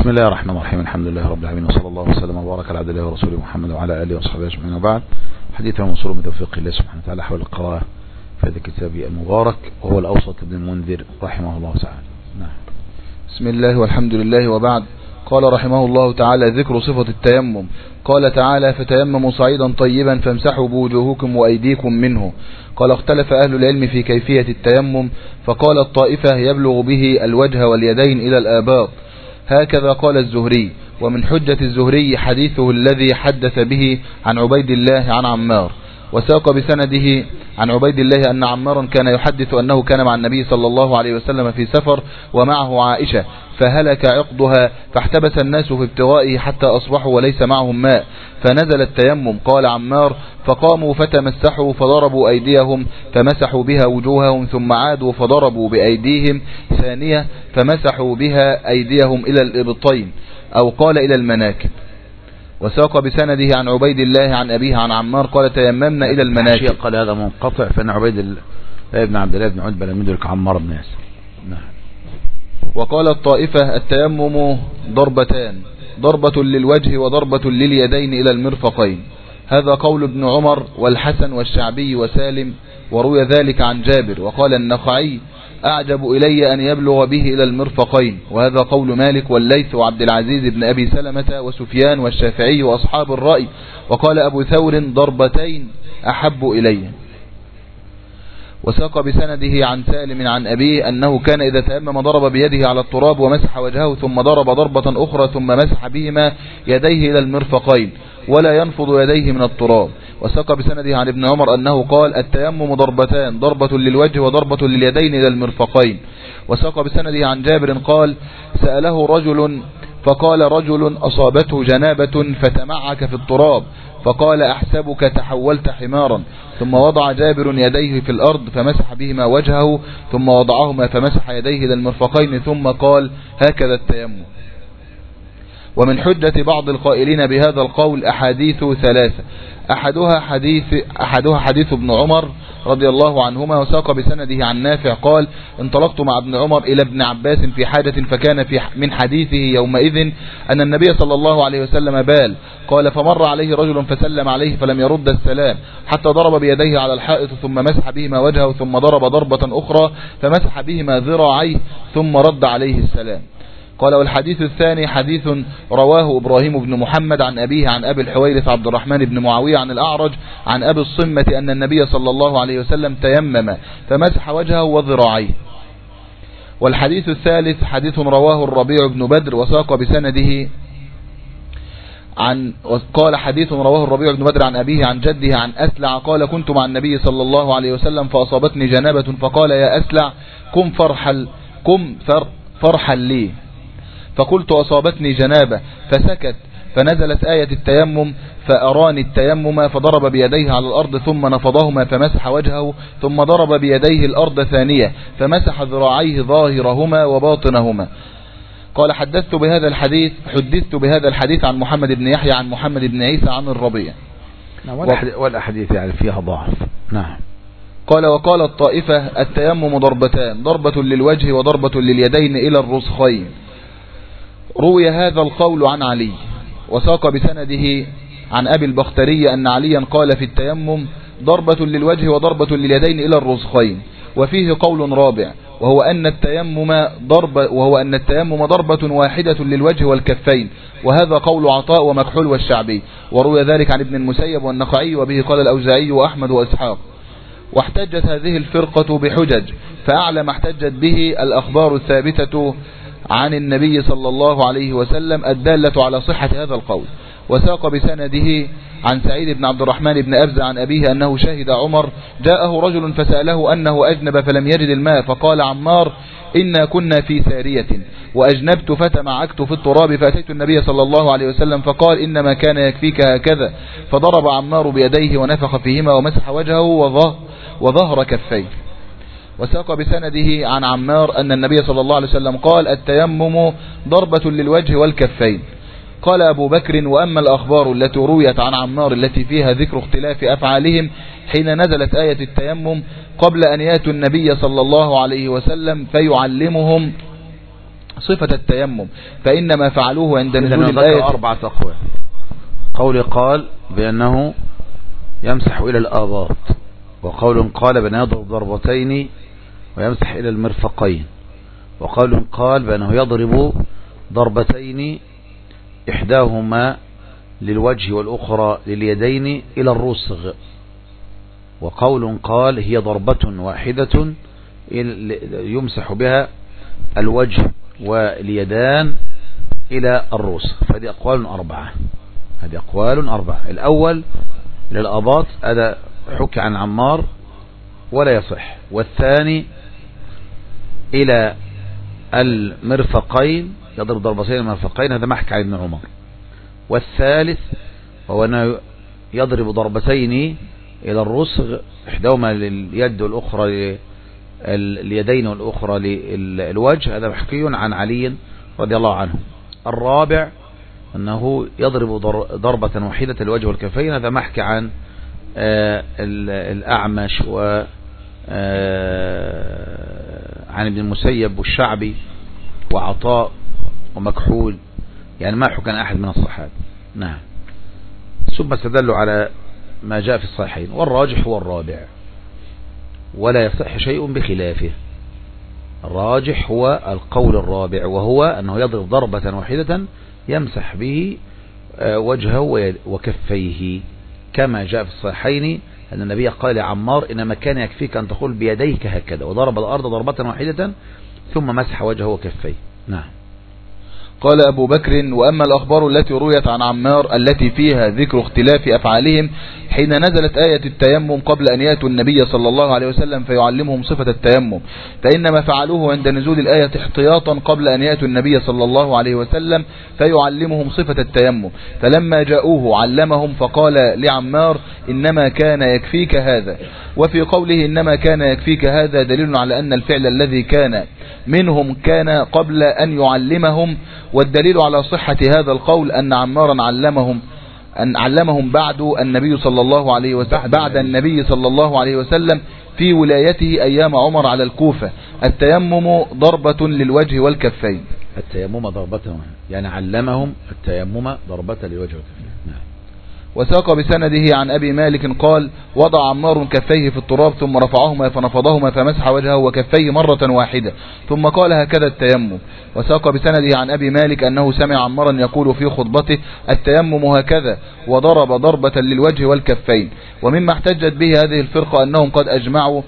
بسم الله الرحمن الرحيم. الحمد لله رب العالمين، وصلى الله وسلم وبارك على عبد الله ورسوله محمد وعلى اله وصحبه اجمعين، وبعد. حديثنا موصول من توفيق الله سبحانه وتعالى حول القراءة في هذا الكتاب المبارك، وهو الأوسط لابن المنذر رحمه الله تعالى. نعم. بسم الله والحمد لله، وبعد. قال رحمه الله تعالى: ذكر صفة التيمم. قال تعالى: فتيمموا صعيدا طيبا فامسحوا بوجوهكم وأيديكم منه. قال: اختلف أهل العلم في كيفية التيمم، فقال الطائفة: يبلغ به الوجه واليدين إلى الآباط، هكذا قال الزهري. ومن حجة الزهري حديثه الذي حدث به عن عبيد الله عن عمار، وساق بسنده عن عبيد الله أن عمارا كان يحدث أنه كان مع النبي صلى الله عليه وسلم في سفر ومعه عائشة، فهلك عقدها فاحتبس الناس في ابتغائه حتى أصبحوا وليس معهم ماء، فنزل التيمم. قال عمار: فقاموا فتمسحوا فضربوا أيديهم فمسحوا بها وجوههم، ثم عادوا فضربوا بأيديهم ثانية فمسحوا بها أيديهم إلى الإبطين، أو قال إلى المناكب. وساق بسنده عن عبيد الله عن أبيه عن عمار قال: تيممنا إلى المناكب. قال هذا منقطع، فإن عبيد الله بن عبد الله بن عتبة لم يدرك عمار بن ياسر. نعم. وقال الطائفة: التيمم ضربتان، ضربة للوجه وضربة لليدين إلى المرفقين. هذا قول ابن عمر والحسن والشعبي وسالم، وروي ذلك عن جابر. وقال النخعي: أعجب إلي أن يبلغ به إلى المرفقين. وهذا قول مالك والليث وعبد العزيز بن أبي سلمة وسفيان والشافعي وأصحاب الرأي. وقال أبو ثور: ضربتين أحب إلي. وساق بسنده عن سالم عن أبيه أنه كان إذا تيمم ضرب بيده على التراب ومسح وجهه، ثم ضرب ضربة أخرى ثم مسح بهما يديه إلى المرفقين ولا ينفض يديه من التراب. وساق بسنده عن ابن عمر أنه قال: التيمم ضربتان، ضربة للوجه وضربة لليدين إلى المرفقين. وساق بسنده عن جابر قال: سأله رجل فقال: رجل أصابته جنابة فتمعك في التراب، فقال: أحسبك تحولت حمارا. ثم وضع جابر يديه في الأرض فمسح بهما وجهه، ثم وضعهما فمسح يديه إلى المرفقين، ثم قال: هكذا التيمم. ومن حجة بعض القائلين بهذا القول أحاديث ثلاثة، أحدها حديث ابن عمر رضي الله عنهما، وساق بسنده عن نافع قال: انطلقت مع ابن عمر إلى ابن عباس في حاجة، فكان من حديثه يومئذ أن النبي صلى الله عليه وسلم بال. قال: فمر عليه رجل فسلم عليه فلم يرد السلام، حتى ضرب بيديه على الحائط ثم مسح بهما وجهه، ثم ضرب ضربة أخرى فمسح بهما ذراعيه ثم رد عليه السلام. قال: والحديث الثاني حديث رواه إبراهيم بن محمد عن أبيه عن أبي الحويرث عبد الرحمن بن معاوية عن الأعرج عن أبي الصمة أن النبي صلى الله عليه وسلم تيمم فمسح وجهه وذراعيه. والحديث الثالث حديث رواه الربيع بن بدر، وساق بسنده قال: حديث رواه الربيع بن بدر عن أبيه عن جده عن أسلع قال: كنت مع النبي صلى الله عليه وسلم فأصابتني جنابة، فقال: يا أسلع قم فرحل لي. فقلت: أصابتني جنابة، فسكت، فنزلت آية التيمم فأراني التيمم، فضرب بيديه على الأرض ثم نفضهما فمسح وجهه، ثم ضرب بيديه الأرض ثانية فمسح ذراعيه ظاهرهما وباطنهما. قال: حدثت بهذا الحديث عن محمد بن يحيى عن محمد بن عيسى عن الربيع. والأحاديث يعني فيها ضعف. نعم. قال: وقال الطائفة: التيمم ضربتان، ضربة للوجه وضربة لليدين إلى الرسخين. روي هذا القول عن علي، وساق بسنده عن أبي البختري أن عليا قال في التيمم: ضربة للوجه وضربة لليدين إلى الرسخين. وفيه قول رابع، وهو أن التيمم ضربة واحدة للوجه والكفين، وهذا قول عطاء ومكحول والشعبي. وروي ذلك عن ابن المسيب والنخعي، وبه قال الأوزاعي وأحمد وإسحاق. واحتجت هذه الفرقة بحجج، فأعلى ما احتجت به الأخبار الثابتة عن النبي صلى الله عليه وسلم الدالة على صحة هذا القول. وساق بسنده عن سعيد بن عبد الرحمن بن أبزة عن أبيه أنه شهد عمر جاءه رجل فسأله أنه أجنب فلم يجد الماء، فقال عمار: إنا كنا في سارية وأجنبت فتمعكت في التراب، فأتيت النبي صلى الله عليه وسلم فقال: إنما كان يكفيك هكذا، فضرب عمار بيديه ونفخ فيهما ومسح وجهه وظهر كفيه. وساق بسنده عن عمار أن النبي صلى الله عليه وسلم قال: التيمم ضربة للوجه والكفين. قال أبو بكر: وأما الأخبار التي رويت عن عمار التي فيها ذكر اختلاف أفعالهم حين نزلت آية التيمم قبل أن يأتوا النبي صلى الله عليه وسلم فيعلمهم صفة التيمم فإنما فعلوه عند نزول الآية. 4 أقوال. قول قال بأنه يمسح إلى الآباط، وقول قال بأنه يضرب ضربتين ويمسح إلى المرفقين، وقول قال بأنه يضرب ضربتين إحداهما للوجه والأخرى لليدين إلى الرسغ، وقول قال هي ضربة واحدة يمسح بها الوجه واليدان إلى الرسغ. فهذه أقوال 4. هذه أقوال 4. الأول للأباط هذا حكي عن عمار ولا يصح، والثاني إلى المرفقين يضرب ضربتين المرفقين هذا محكي عن ابن عمر، والثالث هو أنه يضرب ضربتين إلى الرسغ إحداهما لليد والأخرى اليدين والأخرى للوجه، هذا محكي عن علي رضي الله عنه. الرابع أنه يضرب ضربة واحدة الوجه والكفين، هذا محكي عن الأعمش و عن ابن المسيب والشعبي وعطاء ومكحول، يعني ما حكى عن أحد من الصحابة. نعم. ثم استدلوا على ما جاء في الصحيحين، والراجح هو الرابع ولا يصح شيء بخلافه. الراجح هو القول الرابع، وهو أنه يضرب ضربة واحدة يمسح به وجهه وكفيه، كما جاء في الصحيحين أن النبي قال لعمار إنما كان يكفيك أن تقول بيديك هكذا، وضرب الأرض ضربة واحدة ثم مسح وجهه وكفيه. نعم. قال أبو بكر: وأما الأخبار التي رويت عن عمار التي فيها ذكر اختلاف أفعالهم حين نزلت آية التيمم قبل أن يأتوا النبي صلى الله عليه وسلم فيعلمهم صفة التيمم، فإنما فعلوه عند نزول الآية احتياطا قبل أن يأتوا النبي صلى الله عليه وسلم فيعلمهم صفة التيمم، فلما جاءوه علمهم فقال لعمار: إنما كان يكفيك هذا. وفي قوله إنما كان يكفيك هذا دليل على أن الفعل الذي كان منهم كان قبل أن يعلمهم، والدليل على صحة هذا القول أن عمارا علمهم بعد النبي صلى الله عليه وسلم في ولايته أيام عمر على الكوفة التيمم ضربة للوجه والكفين. التيمم ضربة، يعني علمهم التيمم ضربة للوجه والكفين. نعم. وساق بسنده عن أبي مالك قال: وضع عمار كفيه في التراب ثم رفعهما فنفضهما فمسح وجهه وكفيه مرة واحدة ثم قال: هكذا التيمم. وساق بسنده عن أبي مالك أنه سمع عمارا يقول في خطبته: التيمم هكذا، وضرب ضربة للوجه والكفين. ومما احتجت به هذه الفرقة أنهم قد أجمعوا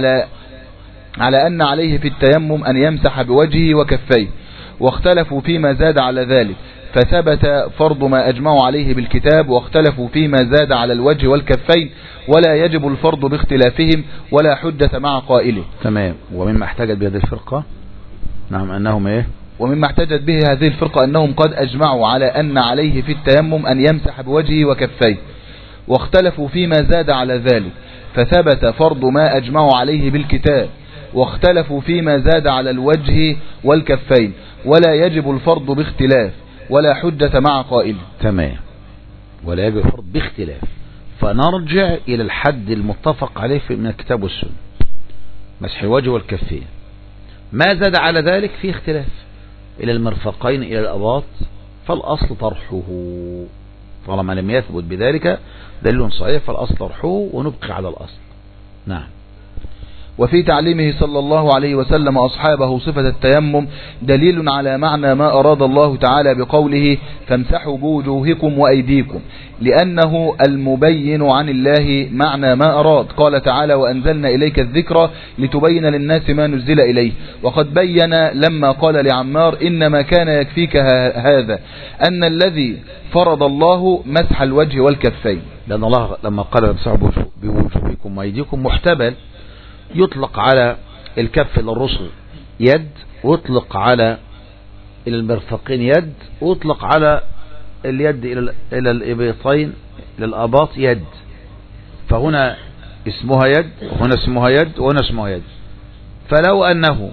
على أن عليه في التيمم أن يمسح بوجهه وكفيه، واختلفوا فيما زاد على ذلك، فثبت فرض ما أجمعوا عليه بالكتاب، واختلفوا فيما زاد على الوجه والكفين، ولا يجب الفرض باختلافهم ولا حجة مع قائله. تمام. ومما احتجت بهذه الفرقة، نعم، أنهم إيه؟ ومما احتجت به هذه الفرقة أنهم قد أجمعوا على أن عليه في التيمم أن يمسح بوجهه وكفيه، واختلفوا فيما زاد على ذلك، فثبت فرض ما أجمعوا عليه بالكتاب، واختلفوا فيما زاد على الوجه والكفين، ولا يجب الفرض باختلاف ولا حجة مع قائل. تمام. ولا يجب الفرض باختلاف، فنرجع إلى الحد المتفق عليه من الكتاب والسنة، مسح الوجه والكفين. ما زاد على ذلك في اختلاف، إلى المرفقين إلى الأباط، فالأصل طرحه طالما لم يثبت بذلك دليل صحيح، فالأصل طرحه ونبقي على الأصل. نعم. وفي تعليمه صلى الله عليه وسلم أصحابه صفة التيمم دليل على معنى ما أراد الله تعالى بقوله: فامسحوا بوجوهكم وأيديكم، لأنه المبين عن الله معنى ما أراد. قال تعالى: وأنزلنا إليك الذكر لتبين للناس ما نزل إليه. وقد بين لما قال لعمار: إنما كان يكفيك هذا، أن الذي فرض الله مسح الوجه والكفين، لأن الله لما قال فامسحوا بوجوهكم وأيديكم محتمل يطلق على الكف إلى الرسل يد، ويطلق على المرفقين يد، ويطلق على اليد إلى الإبطين إلى الأباط يد، فهنا اسمها يد وهنا اسمها يد وهنا اسمها يد. فلو أنه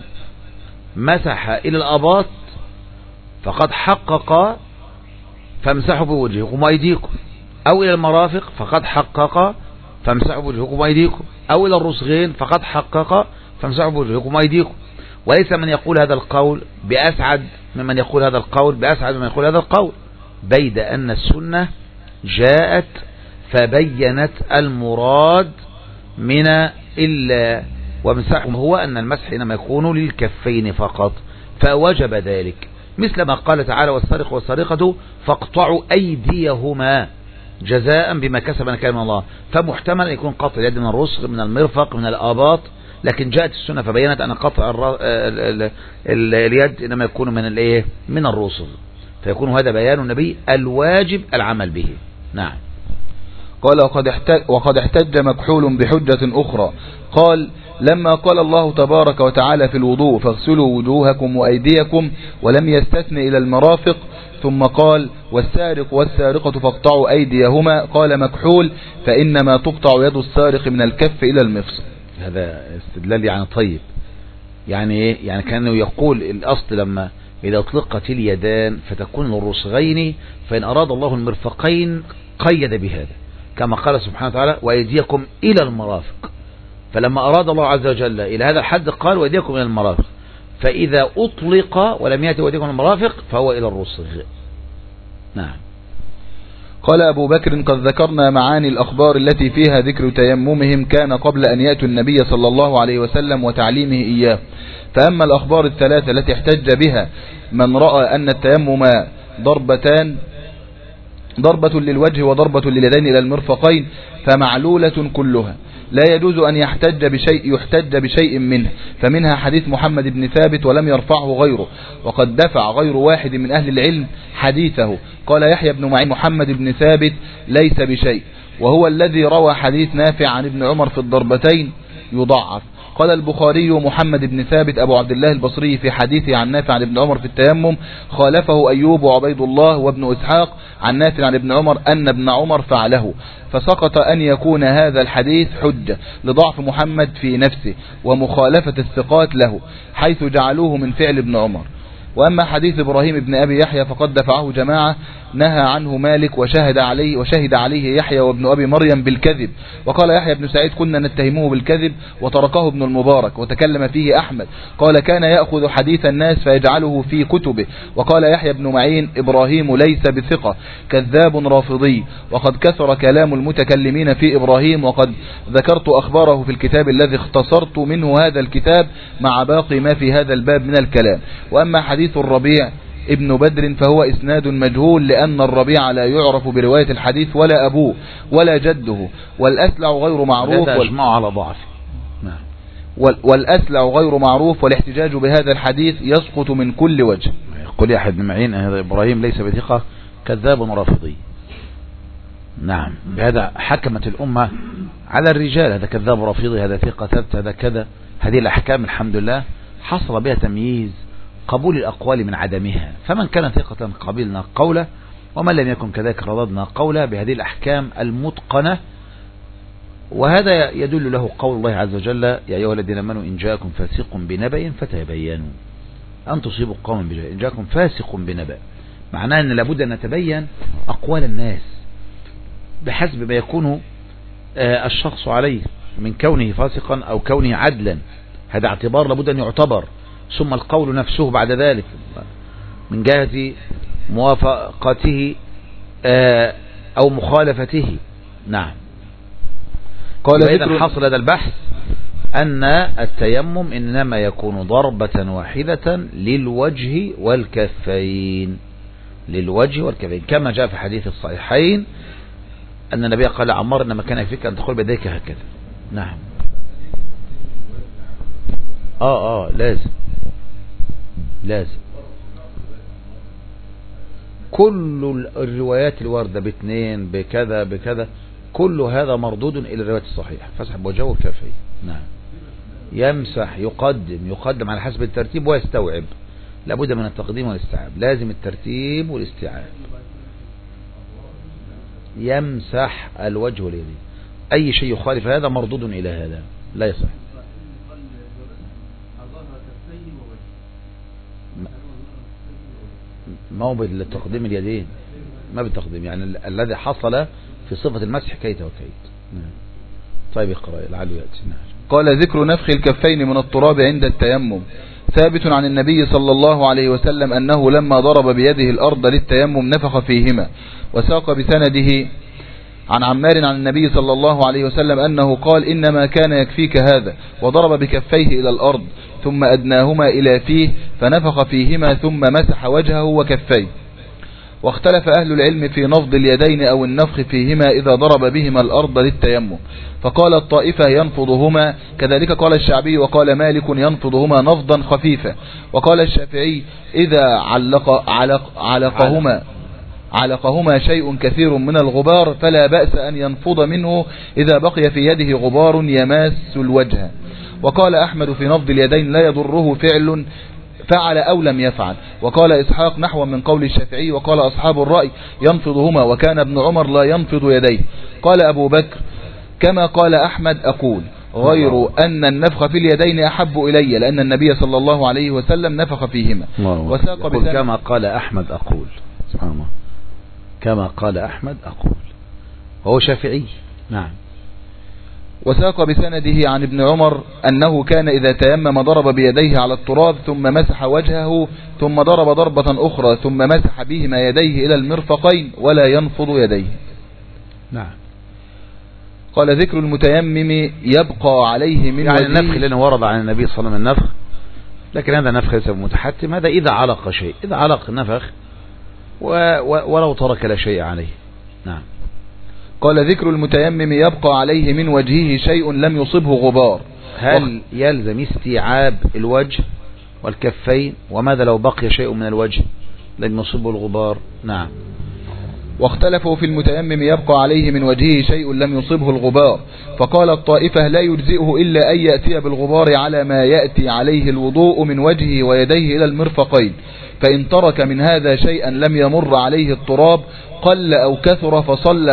مسح إلى الأباط فقد حقق فامسحوا بوجهكم وأيديكم، أو إلى المرافق فقد حقق فامسحوا بوجهكم وأيديكم، أو إلى الرسغين فقد حقق فامسحوا بوجهكم وأيديكم. وليس من يقول هذا القول بأسعد ممن يقول هذا القول بأسعد ممن يقول هذا القول، بيد أن السنة جاءت فبينت المراد من إلا ومسح، هو أن المسح إنما يكون للكفين فقط فوجب ذلك، مثل ما قال تعالى والسارق والسارقة فاقطعوا أيديهما جزاء بما كسب نكالا من الله، فمحتمل أن يكون قطع اليد من الرسغ من المرفق من الآباط، لكن جاءت السنة فبينت أن قطع اليد إنما يكون من الرسغ، فيكون هذا بيان النبي الواجب العمل به. نعم. قال وقد احتج مكحول بحجة أخرى، قال لما قال الله تبارك وتعالى في الوضوء فاغسلوا وجوهكم وأيديكم ولم يستثن إلى المرافق، ثم قال والسارق والسارقة فاقطعوا أيديهما، قال مكحول فإنما تقطع يد السارق من الكف إلى المفصل. هذا استدلال يعني طيب، يعني يعني كانه يقول الأصل لما إذا اطلقت اليدان فتكون الرسغين، فإن أراد الله المرفقين قيد بهذا كما قال سبحانه وتعالى وأيديكم إلى المرافق، فلما أراد الله عز وجل إلى هذا الحد قال وأيديكم إلى المرافق، فإذا أطلق ولم يأتي وأيديكم إلى المرافق فهو إلى الرسغ. نعم. قال أبو بكر قد ذكرنا معاني الأخبار التي فيها ذكر تيممهم كان قبل أن يأتوا النبي صلى الله عليه وسلم وتعليمه إياه، فأما الأخبار الثلاثة التي احتج بها من رأى أن التيمم ضربة للوجه وضربة لليدين إلى المرفقين فمعلولة كلها، لا يجوز أن يحتج بشيء منه، فمنها حديث محمد بن ثابت ولم يرفعه غيره، وقد دفع غير واحد من أهل العلم حديثه. قال يحيى بن معين محمد بن ثابت ليس بشيء، وهو الذي روى حديث نافع عن ابن عمر في الضربتين يضعف. قال البخاري محمد بن ثابت أبو عبد الله البصري في حديثه عن نافع عن ابن عمر في التيمم، خالفه أيوب وعبيد الله وابن إسحاق عن نافع عن ابن عمر أن ابن عمر فعله، فسقط أن يكون هذا الحديث حجة لضعف محمد في نفسه ومخالفة الثقات له حيث جعلوه من فعل ابن عمر. وأما حديث إبراهيم بن أبي يحيى فقد دفعه جماعة نهى عنه مالك وشهد عليه يحيى وابن أبي مريم بالكذب، وقال يحيى بن سعيد كنا نتهمه بالكذب وتركه ابن المبارك، وتكلم فيه أحمد قال كان يأخذ حديث الناس فيجعله في كتبه، وقال يحيى بن معين إبراهيم ليس بثقة كذاب رافضي، وقد كثر كلام المتكلمين في إبراهيم، وقد ذكرت أخباره في الكتاب الذي اختصرت منه هذا الكتاب مع باقي ما في هذا الباب من الكلام. وأما حديث الربيع ابن بدر فهو إسناد مجهول، لأن الربيع لا يعرف برواية الحديث ولا أبوه ولا جده، والأسلع غير معروف على ضعف. والأسلع غير معروف، والاحتجاج بهذا الحديث يسقط من كل وجه. يقول يحيى بن معين هذا إبراهيم ليس بثقة كذاب رافضي. نعم، بهذا حكمت الأمة على الرجال، هذا كذاب رافضي، هذا ثقة ثبت، هذا كذا. هذه الأحكام الحمد لله حصل بها تمييز قبول الأقوال من عدمها، فمن كان ثقة قبلنا قوله، ومن لم يكن كذلك رددنا قوله بهذه الأحكام المتقنة. وهذا يدل له قول الله عز وجل يا أيها الذين آمنوا إن جاءكم فاسق بنبأ فتبينوا أن تصيبوا قوما بجهل. إن جاءكم فاسق بنبأ معناه أن لابد أن نتبين أقوال الناس بحسب ما يكون الشخص عليه من كونه فاسقا أو كونه عدلا، هذا اعتبار لابد أن يعتبر، ثم القول نفسه بعد ذلك من جهة موافقته أو مخالفته. نعم. قال إذا حصل هذا البحث أن التيمم إنما يكون ضربة واحدة للوجه والكفين، للوجه والكفين، كما جاء في حديث الصحيحين أن النبي قال عمار إنما كان يكفيك أن تقول بيديك هكذا. نعم. لازم كل الروايات الواردة باثنين بكذا بكذا كل هذا مردود إلى الروايات الصحيحة. فاسحب وجهه وكفيه. نعم. يمسح يقدم على حسب الترتيب ويستوعب، لابد من التقديم والاستيعاب، لازم الترتيب والاستيعاب. يمسح الوجه واليدين، أي شيء يخالف هذا مردود إلى هذا لا يصح. ما هو بالتقديم اليدين، ما بالتقديم، يعني الذي حصل في صفة المسح كيت وكيت. طيب اقرأ لعله يأتي. قال ذكر نفخ الكفين من التراب عند التيمم، ثابت عن النبي صلى الله عليه وسلم أنه لما ضرب بيده الأرض للتيمم نفخ فيهما. وساق بسنده عن عمار عن النبي صلى الله عليه وسلم أنه قال إنما كان يكفيك هذا، وضرب بكفيه إلى الأرض ثم أدناهما إلى فيه فنفخ فيهما ثم مسح وجهه وكفيه. واختلف أهل العلم في نفض اليدين أو النفخ فيهما إذا ضرب بهما الأرض للتيمم، فقال الطائفة ينفضهما، كذلك قال الشعبي وقال مالك ينفضهما نفضا خفيفا، وقال الشافعي إذا علقهما شيء كثير من الغبار فلا بأس أن ينفض منه إذا بقي في يده غبار يماس الوجه. وقال أحمد في نفض اليدين لا يضره فعل أو لم يفعل. وقال إسحاق نحو من قول الشافعي. وقال أصحاب الرأي ينفضهما، وكان ابن عمر لا ينفض يديه. قال أبو بكر كما قال أحمد أقول، غير أن النفخ في اليدين أحب إلي لأن النبي صلى الله عليه وسلم نفخ فيهما. وساق كما قال أحمد أقول، سبحان الله، كما قال أحمد أقول، وهو شافعي. نعم. وساق بسنده عن ابن عمر أنه كان إذا تيمم ضرب بيديه على التراب ثم مسح وجهه ثم ضرب ضربة أخرى ثم مسح بهما يديه إلى المرفقين ولا ينفض يديه. نعم. قال ذكر المتيمم يبقى عليه من يعني النفخ لأنه ورد عن النبي صلى الله عليه وسلم النفخ، لكن هذا نفخ ليس متحتم، هذا إذا علق شيء، إذا علق نفخ ولو ترك لا شيء عليه. نعم. قال ذكر المتيمم يبقى عليه من وجهه شيء لم يصبه غبار. هل يلزم استيعاب الوجه والكفين؟ وماذا لو بقي شيء من الوجه لم يصبه الغبار؟ نعم. واختلفوا في المتيمم يبقى عليه من وجهه شيء لم يصبه الغبار، فقال الطائفة لا يجزئه إلا أن يأتي بالغبار على ما يأتي عليه الوضوء من وجهه ويديه إلى المرفقين، فإن ترك من هذا شيئا لم يمر عليه التراب قل أو كثر فصلى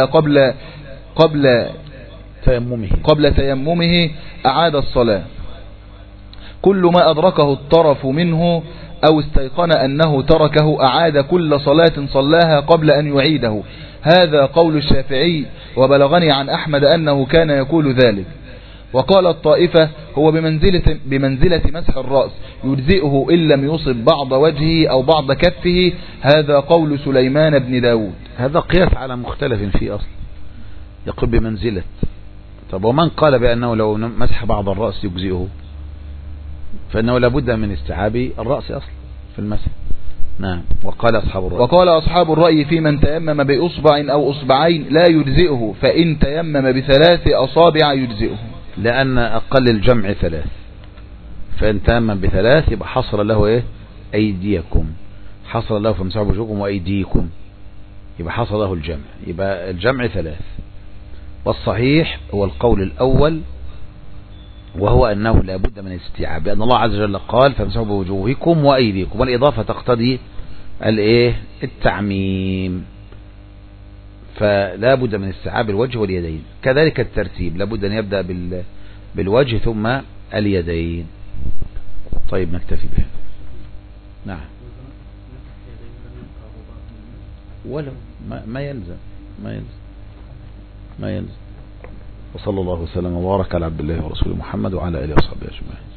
قبل تيممه أعاد الصلاة. كل ما أدركه الطرف منه أو استيقن أنه تركه أعاد كل صلاة صلاها قبل أن يعيده. هذا قول الشافعي، وبلغني عن أحمد أنه كان يقول ذلك. وقال الطائفة هو بمنزلة مسح الرأس، يجزئه إن لم يصب بعض وجهه أو بعض كفه. هذا قول سليمان بن داود. هذا قياس على مختلف فيه أصلا، يقول بمنزلة. طب ومن قال بأنه لو مسح بعض الرأس يجزئه؟ فإنه لابد من استيعاب الرأس أصلا في المسح. نعم. وقال أصحاب الرأي في من تيمم بأصبع أو أصبعين لا يجزئه، فإن تيمم بثلاث أصابع يجزئه، لأن أقل الجمع 3، فإن تيمم ب3 يبقى حصل له إيه؟ أيديكم، حصل له فامسحوا بوجوهكم وأيديكم، يبقى حصل له الجمع، يبقى الجمع 3. والصحيح هو القول الأول، وهو أنه لا بد من الاستيعاب، لأن الله عز وجل قال فامسحوا بوجوهكم وأيديكم، والإضافة تقتضي التعميم، فلا بد من استيعاب الوجه واليدين. كذلك الترتيب، لا بد أن يبدأ بالوجه ثم اليدين. طيب نكتفي به. نعم. ولو ما يلزم. وصلى الله وسلم وبارك على عبد الله ورسوله محمد وعلى آله وصحبه أجمعين.